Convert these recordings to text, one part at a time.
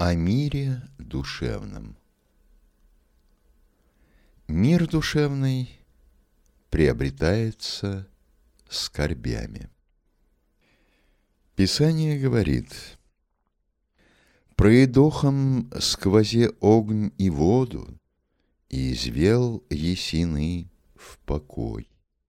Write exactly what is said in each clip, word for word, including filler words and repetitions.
О мире душевном. Мир душевный приобретается скорбями. Писание говорит: «Проедохом сквозе огонь и воду, и извел есины в покой».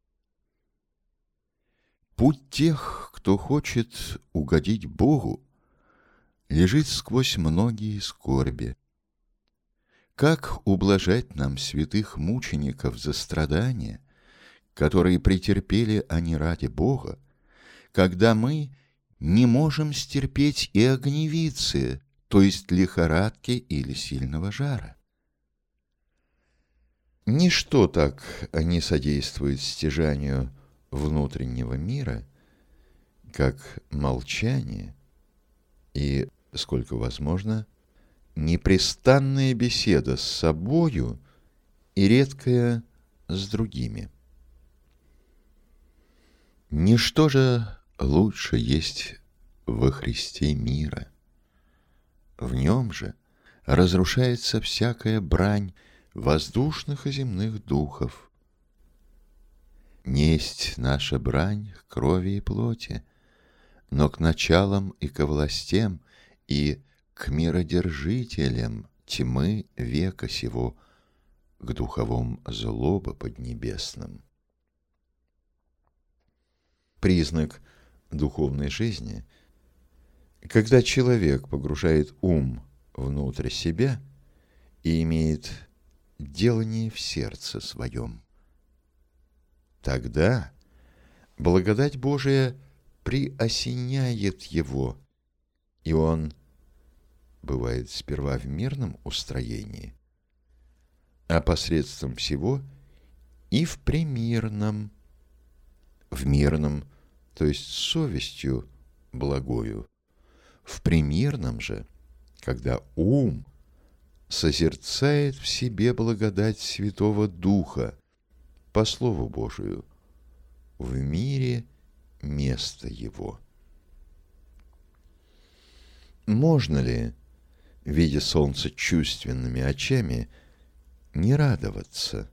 Путь тех, кто хочет угодить Богу, лежит сквозь многие скорби. Как ублажать нам святых мучеников за страдания, которые претерпели они ради Бога, когда мы не можем стерпеть и огневицы, то есть лихорадки или сильного жара? Ничто так не содействует стяжанию внутреннего мира, как молчание и, сколько возможно, непрестанная беседа с собою и редкая с другими. Ничто же лучше есть во Христе мира. В нем же разрушается всякая брань воздушных и земных духов. Несть наша брань к крови и плоти, но к началам и ко властям, и к миродержителям тьмы века сего, к духовым злоба поднебесным. Признак духовной жизни, когда человек погружает ум внутрь себя и имеет делание в сердце своем. Тогда благодать Божия приосеняет его, и он бывает сперва в мирном устроении, а посредством всего и в премирном, в мирном, то есть с совестью благою, в премирном же, когда ум созерцает в себе благодать Святого Духа по Слову Божию, в мире место его. Можно ли, видя солнце чувственными очами, не радоваться?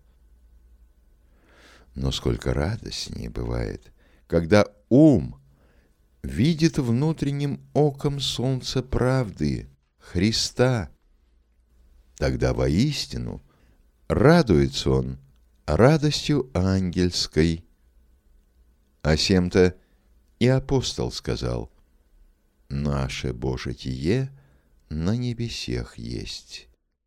Но сколько радостнее бывает, когда ум видит внутренним оком солнце правды, Христа. Тогда воистину радуется он радостью ангельской. О сем-то и апостол сказал: «Наше Божитие на небесех есть».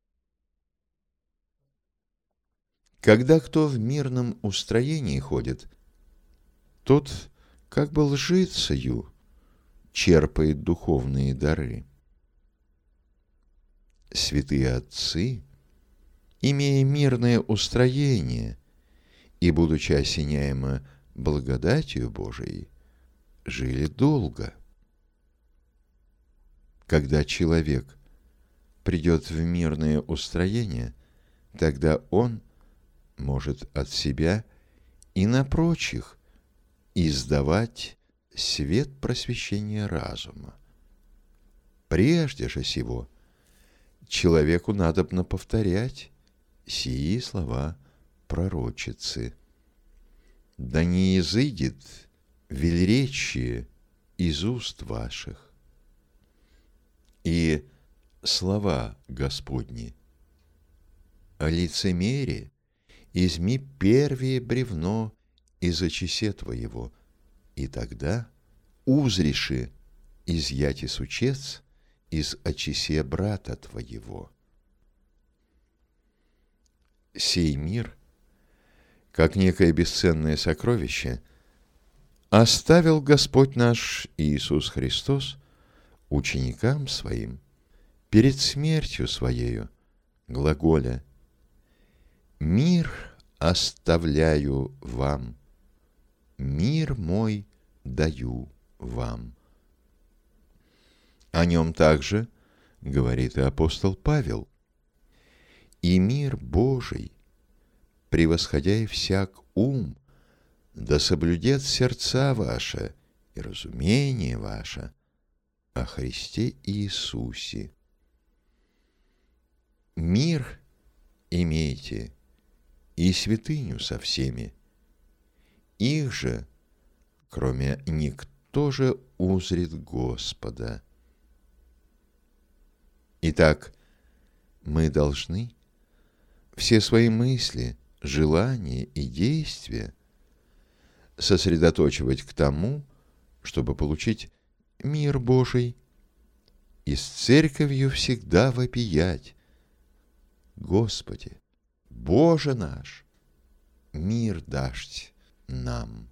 Когда кто в мирном устроении ходит, тот как бы лжицею черпает духовные дары. Святые отцы, имея мирное устроение и будучи осеняемы благодатью Божией, жили долго. Когда человек придет в мирное устроение, тогда он может от себя и на прочих издавать свет просвещения разума. Прежде же сего человеку надобно повторять сии слова пророчицы: «Да не изыдет велеречие из уст ваших». И слова Господни: «О лицемере изми первее бревно из очесе твоего, и тогда узреши изъяти сучец из очесе брата твоего». Сей мир, как некое бесценное сокровище, оставил Господь наш Иисус Христос ученикам Своим перед смертью Своею, глаголя: «Мир оставляю вам, мир мой даю вам». О нем также говорит и апостол Павел: «И мир Божий, превосходя и всяк ум, да соблюдет сердца ваши и разумение ваше о Христе Иисусе». Мир имейте и святыню со всеми. Их же, кроме никто же узрит Господа. Итак, мы должны все свои мысли, желания и действия сосредоточивать к тому, чтобы получить мир Божий, и с церковью всегда вопиять: Господи, Боже наш, мир дашь нам.